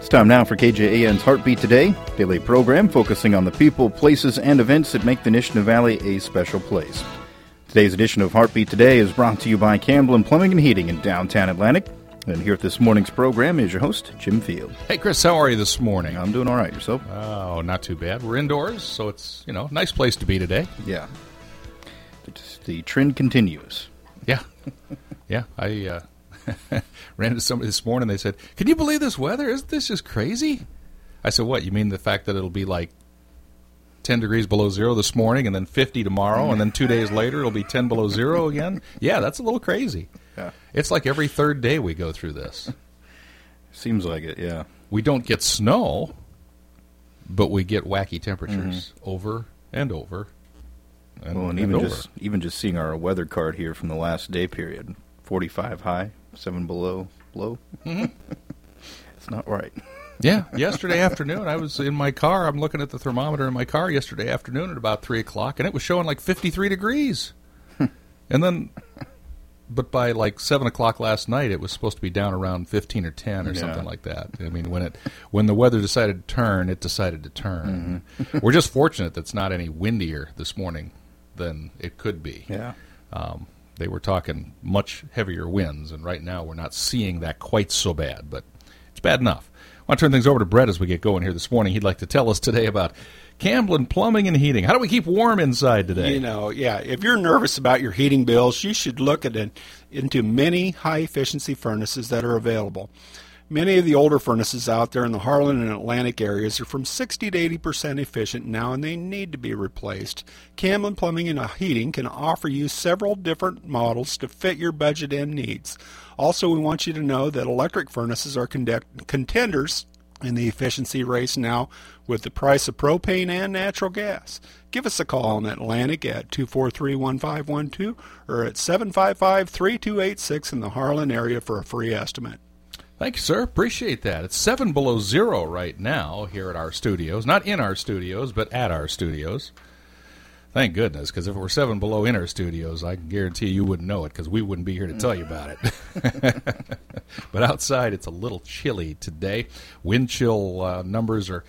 It's time now for KJAN's Heartbeat Today, daily program focusing on the people, places, and events that make the Nishna Valley a special place. Today's edition of Heartbeat Today is brought to you by Camblin Plumbing and Heating in downtown Atlantic. And here at this morning's program is your host, Jim Field. Hey, Chris, how are you this morning? I'm doing all right. Yourself? Oh, not too bad. We're indoors, so it's, nice place to be today. Yeah. The trend continues. Yeah. Yeah, I ran into somebody this morning. They said, "Can you believe this weather? Isn't this just crazy?" I said, "What? You mean the fact that it'll be like 10 degrees below zero this morning and then 50 tomorrow, and then 2 days later it'll be 10 below zero again?" Yeah, that's a little crazy. Yeah. It's like every third day we go through this. Seems like it, yeah. We don't get snow, but we get wacky temperatures over and over and even just seeing our weather card here from the last day period, 45 high, 7 below low. Mm-hmm. It's not right. Yeah, yesterday afternoon I was in my car. I'm looking at the thermometer in my car yesterday afternoon at about 3 o'clock, and it was showing like 53 degrees. And then, but by like 7 o'clock last night, it was supposed to be down around 15 or 10 or something like that. I mean, when the weather decided to turn, it decided to turn. Mm-hmm. We're just fortunate that it's not any windier this morning than it could be. Yeah. They were talking much heavier winds, and right now we're not seeing that quite so bad, but it's bad enough. I want to turn things over to Brett as we get going here this morning. He'd like to tell us today about Camblin Plumbing and Heating. How do we keep warm inside today? If you're nervous about your heating bills, you should look into many high-efficiency furnaces that are available. Many of the older furnaces out there in the Harlan and Atlantic areas are from 60 to 80% efficient now, and they need to be replaced. Camblin Plumbing and Heating can offer you several different models to fit your budget and needs. Also, we want you to know that electric furnaces are contenders in the efficiency race now with the price of propane and natural gas. Give us a call in Atlantic at 243-1512 or at 755-3286 in the Harlan area for a free estimate. Thank you, sir. Appreciate that. It's 7 below zero right now here at our studios. Not in our studios, but at our studios. Thank goodness, because if it were 7 below in our studios, I can guarantee you wouldn't know it because we wouldn't be here to tell you about it. But outside, it's a little chilly today. Wind chill numbers are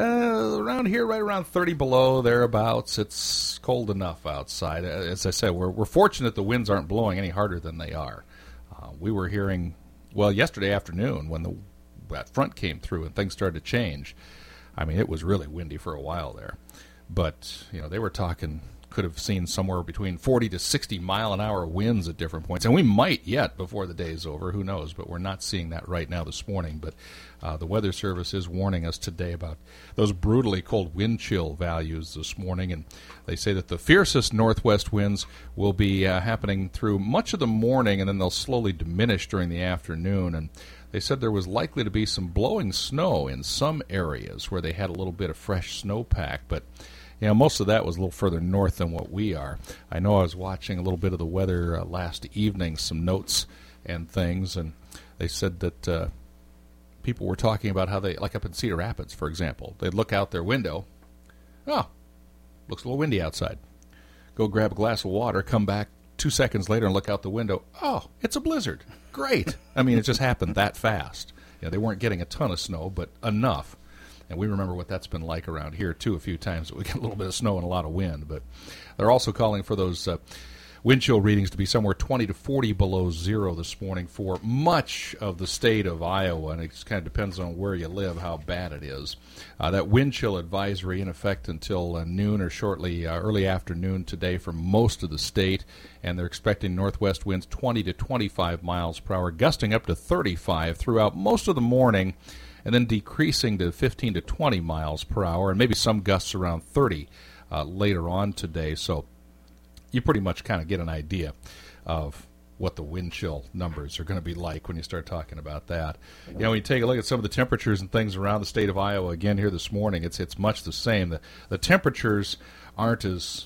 around here, right around 30 below, thereabouts. It's cold enough outside. As I said, we're fortunate the winds aren't blowing any harder than they are. We were hearing... Well, yesterday afternoon when that front came through and things started to change, I mean, it was really windy for a while there. But, they were talking, could have seen somewhere between 40 to 60 mile-an-hour winds at different points. And we might yet before the day's over, who knows, but we're not seeing that right now this morning. But the Weather Service is warning us today about those brutally cold wind chill values this morning. And they say that the fiercest northwest winds will be happening through much of the morning, and then they'll slowly diminish during the afternoon. And they said there was likely to be some blowing snow in some areas where they had a little bit of fresh snowpack, but most of that was a little further north than what we are. I know I was watching a little bit of the weather last evening, some notes and things, and they said that people were talking about how they, like up in Cedar Rapids, for example, they'd look out their window. Oh, looks a little windy outside. Go grab a glass of water, come back 2 seconds later and look out the window. Oh, it's a blizzard. Great. I mean, it just happened that fast. They weren't getting a ton of snow, but enough. And we remember what that's been like around here, too, a few times that we get a little bit of snow and a lot of wind. But they're also calling for those wind chill readings to be somewhere 20 to 40 below zero this morning for much of the state of Iowa. And it just kind of depends on where you live, how bad it is. That wind chill advisory in effect until noon or shortly early afternoon today for most of the state. And they're expecting northwest winds 20 to 25 miles per hour, gusting up to 35 throughout most of the morning, and then decreasing to 15 to 20 miles per hour, and maybe some gusts around 30 later on today. So you pretty much kind of get an idea of what the wind chill numbers are going to be like when you start talking about that. When you take a look at some of the temperatures and things around the state of Iowa, again here this morning, it's much the same. The temperatures aren't as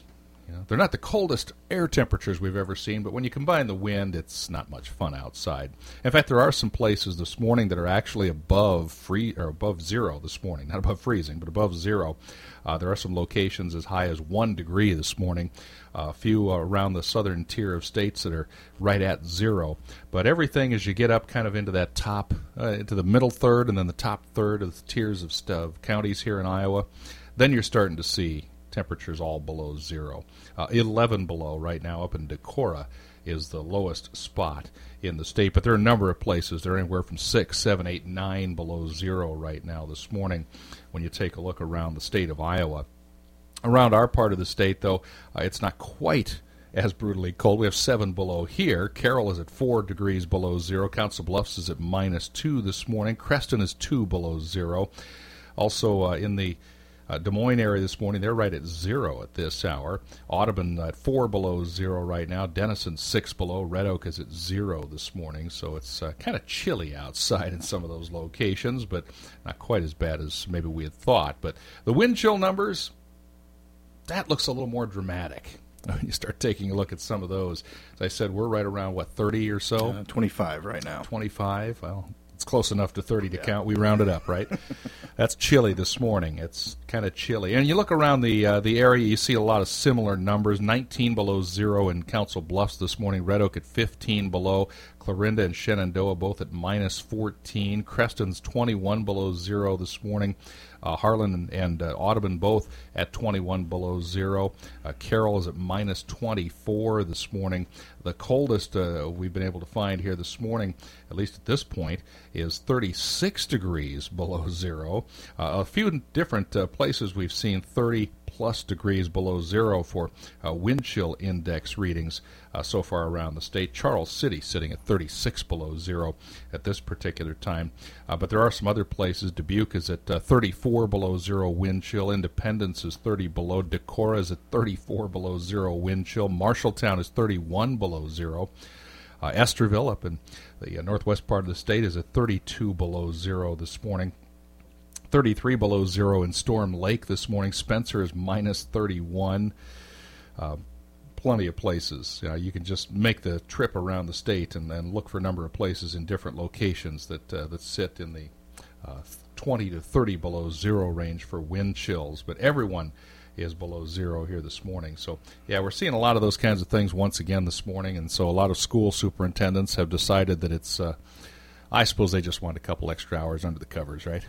They're not the coldest air temperatures we've ever seen, but when you combine the wind, it's not much fun outside. In fact, there are some places this morning that are actually above zero this morning. Not above freezing, but above zero. There are some locations as high as 1 degree this morning. A few around the southern tier of states that are right at zero. But everything as you get up kind of into that top, into the middle third and then the top third of the tiers of counties here in Iowa, then you're starting to see temperatures all below zero. 11 below right now up in Decorah is the lowest spot in the state. But there are a number of places. They're anywhere from 6, 7, 8, 9 below zero right now this morning when you take a look around the state of Iowa. Around our part of the state, though, it's not quite as brutally cold. We have 7 below here. Carroll is at 4 degrees below zero. Council Bluffs is at -2 this morning. Creston is 2 below zero. Also in the Des Moines area this morning, they're right at 0 at this hour. Audubon at 4 below zero right now. Denison 6 below. Red Oak is at 0 this morning, so it's kind of chilly outside in some of those locations, but not quite as bad as maybe we had thought. But the wind chill numbers, that looks a little more dramatic when you start taking a look at some of those. As I said, we're right around, 30 or so? 25 right now. 25, well, it's close enough to 30 to count. We round it up, right? That's chilly this morning. It's kind of chilly. And you look around the area, you see a lot of similar numbers. 19 below zero in Council Bluffs this morning. Red Oak at 15 below. Clarinda and Shenandoah both at -14. Creston's 21 below zero this morning. Harlan and Audubon both at 21 below zero. Carroll is at -24 this morning. The coldest we've been able to find here this morning, at least at this point, is 36 degrees below zero. A few different places we've seen 30-plus degrees below zero for wind chill index readings so far around the state. Charles City sitting at 36 below zero at this particular time. But there are some other places. Dubuque is at 34 below zero wind chill. Independence is 30 below. Decorah is at 34 below zero wind chill. Marshalltown is 31 below zero. Esterville up in the northwest part of the state is at 32 below zero this morning. 33 below zero in Storm Lake this morning. Spencer is -31. Plenty of places. You can just make the trip around the state and then look for a number of places in different locations that sit in the 20 to 30 below zero range for wind chills. But everyone is below zero here this morning. So, yeah, we're seeing a lot of those kinds of things once again this morning. And so a lot of school superintendents have decided that it's, I suppose they just want a couple extra hours under the covers, right?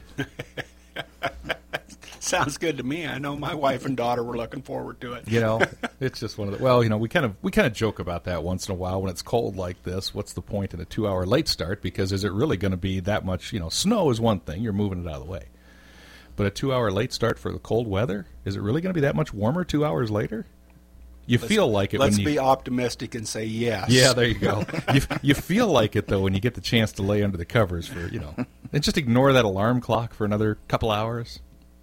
Sounds good to me. I know my wife and daughter were looking forward to it. It's just one of the. Well, we kind of joke about that once in a while when it's cold like this. What's the point in a 2-hour late start? Because is it really going to be that much? Snow is one thing; you're moving it out of the way. But a 2-hour late start for the cold weather, is it really going to be that much warmer 2 hours later? Feel like it. Let's be optimistic and say yes. Yeah, there you go. You feel like it though when you get the chance to lay under the covers for and just ignore that alarm clock for another couple hours.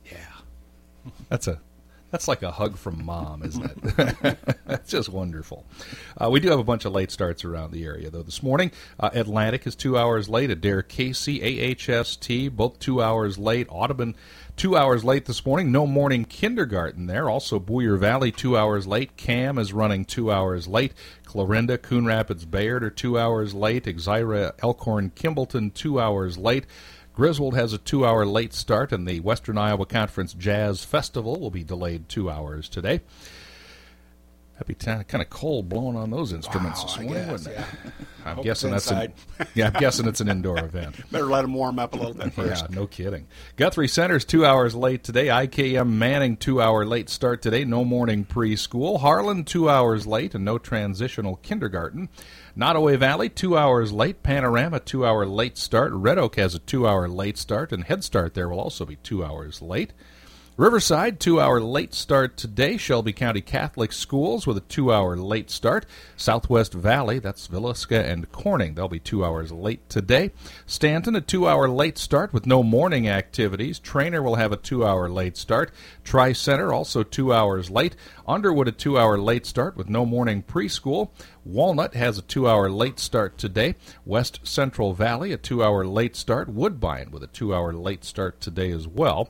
That's like a hug from Mom, isn't it? That's just wonderful. We do have a bunch of late starts around the area, though, this morning. Atlantic is 2 hours late. Adair Casey, AHST, both 2 hours late. Audubon, 2 hours late this morning. No morning kindergarten there. Also, Boyer Valley, 2 hours late. Cam is running 2 hours late. Clarinda, Coon Rapids, Bayard are 2 hours late. Exira, Elkhorn, Kimballton, 2 hours late. Griswold has a 2-hour late start, and the Western Iowa Conference Jazz Festival will be delayed 2 hours today. That'd be kind of cold blowing on those instruments this morning, wouldn't it? I'm guessing it's an indoor event. Better let them warm up a little bit first. Yeah, no kidding. Guthrie Center's 2 hours late today. IKM Manning 2-hour late start today. No morning preschool. Harlan 2 hours late and no transitional kindergarten. Nottoway Valley 2 hours late. Panorama 2-hour late start. Red Oak has a 2-hour late start, and Head Start there will also be 2 hours late. Riverside, 2-hour late start today. Shelby County Catholic Schools with a 2-hour late start. Southwest Valley, that's Villisca and Corning. They'll be 2 hours late today. Stanton, a 2-hour late start with no morning activities. Trainer will have a 2-hour late start. Tri-Center, also 2 hours late. Underwood, a 2-hour late start with no morning preschool. Walnut has a 2-hour late start today. West Central Valley, a 2-hour late start. Woodbine with a 2-hour late start today as well.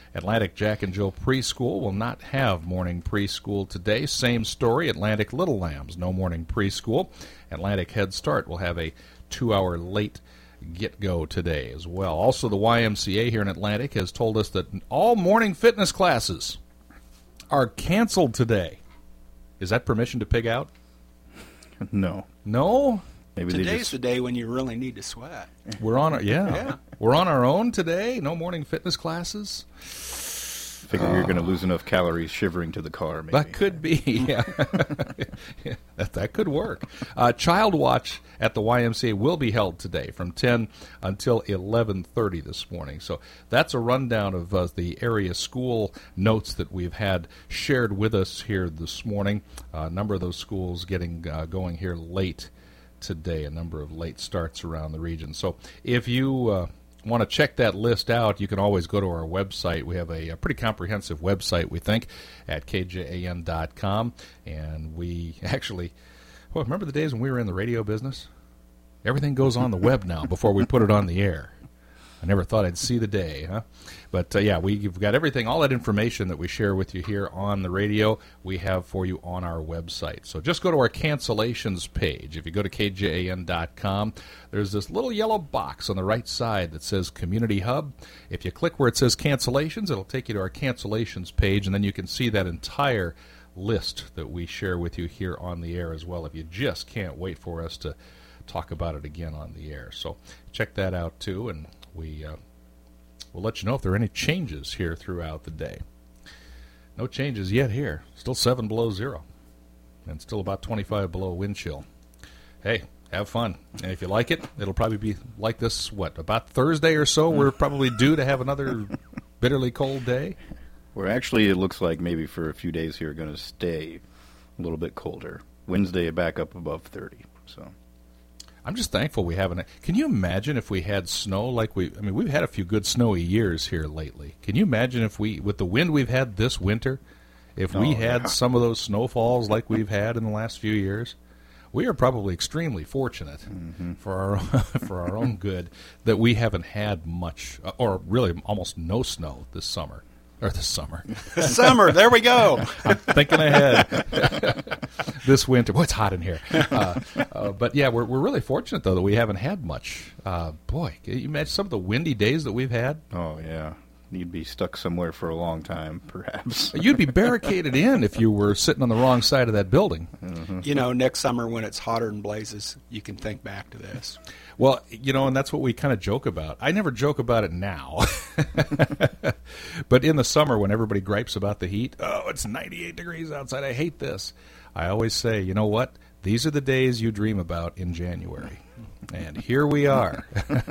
Atlantic Jack and Jill Preschool will not have morning preschool today. Same story, Atlantic Little Lambs, no morning preschool. Atlantic Head Start will have a 2-hour late get-go today as well. Also, the YMCA here in Atlantic has told us that all morning fitness classes are canceled today. Is that permission to pig out? No. No? Maybe Today's the day when you really need to sweat. We're on we're on our own today. No morning fitness classes. Figure you're going to lose enough calories shivering to the car. Maybe That could be. Yeah. that could work. Child Watch at the YMCA will be held today from 10 until 11:30 this morning. So that's a rundown of the area school notes that we've had shared with us here this morning. A number of those schools getting going here late today, a number of late starts around the region. So if you want to check that list out, you can always go to our website. We have a pretty comprehensive website, we think, at kjan.com. And we actually, remember the days when we were in the radio business? Everything goes on the web now before we put it on the air. I never thought I'd see the day, huh? But, we've got everything, all that information that we share with you here on the radio, we have for you on our website. So just go to our cancellations page. If you go to kjan.com, there's this little yellow box on the right side that says Community Hub. If you click where it says cancellations, it'll take you to our cancellations page, and then you can see that entire list that we share with you here on the air as well, if you just can't wait for us to talk about it again on the air. So check that out, too, and we'll let you know if there are any changes here throughout the day. No changes yet here. Still 7 below zero. And still about 25 below wind chill. Hey, have fun. And if you like it, it'll probably be like this, about Thursday or so? We're probably due to have another bitterly cold day. Well, actually, it looks like maybe for a few days here, going to stay a little bit colder. Wednesday, back up above 30, so... I'm just thankful we haven't. Can you imagine if we had snow like we've had a few good snowy years here lately. Can you imagine if with the wind we've had this winter, if we had some of those snowfalls like we've had in the last few years? We are probably extremely fortunate for our own good that we haven't had much, or really almost no snow this summer. Or this summer. Summer, there we go. I'm thinking ahead. This winter. Boy, it's hot in here. But, yeah, we're really fortunate, though, that we haven't had much. Boy, can you imagine some of the windy days that we've had? Oh, yeah. You'd be stuck somewhere for a long time, perhaps. You'd be barricaded in if you were sitting on the wrong side of that building. Mm-hmm. Next summer when it's hotter than blazes, you can think back to this. Well, and that's what we kind of joke about. I never joke about it now. But in the summer when everybody gripes about the heat, it's 98 degrees outside, I hate this. I always say, you know what? These are the days you dream about in January. And here we are.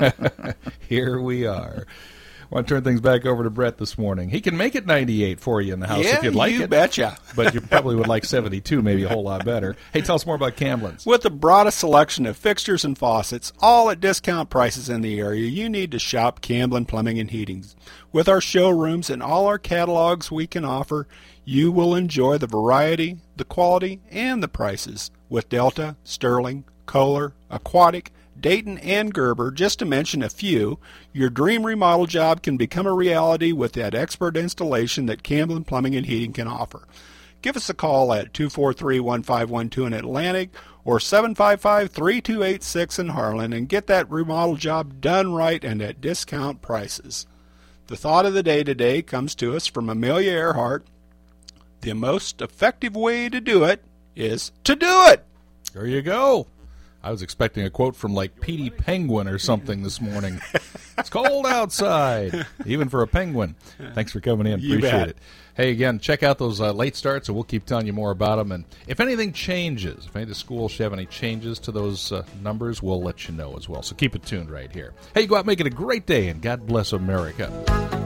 Here we are. I want to turn things back over to Brett this morning. He can make it 98 for you in the house if you'd like it. You betcha. But you probably would like 72, maybe a whole lot better. Hey, tell us more about Camblin's. With the broadest selection of fixtures and faucets, all at discount prices in the area, you need to shop Camblin Plumbing and Heating. With our showrooms and all our catalogs we can offer, you will enjoy the variety, the quality, and the prices with Delta, Sterling, Kohler, Aquatic, Dayton, and Gerber, just to mention a few. Your dream remodel job can become a reality with that expert installation that Camblin Plumbing and Heating can offer. Give us a call at 243-1512 in Atlantic or 755-3286 in Harlan and get that remodel job done right and at discount prices. The thought of the day today comes to us from Amelia Earhart. The most effective way to do it is to do it. There you go. I was expecting a quote from like Petey Penguin or something this morning. It's cold outside, even for a penguin. Thanks for coming in. Appreciate it. Hey, again, check out those late starts, and we'll keep telling you more about them. And if anything changes, if any of the schools have any changes to those numbers, we'll let you know as well. So keep it tuned right here. Hey, go out and make it a great day, and God bless America.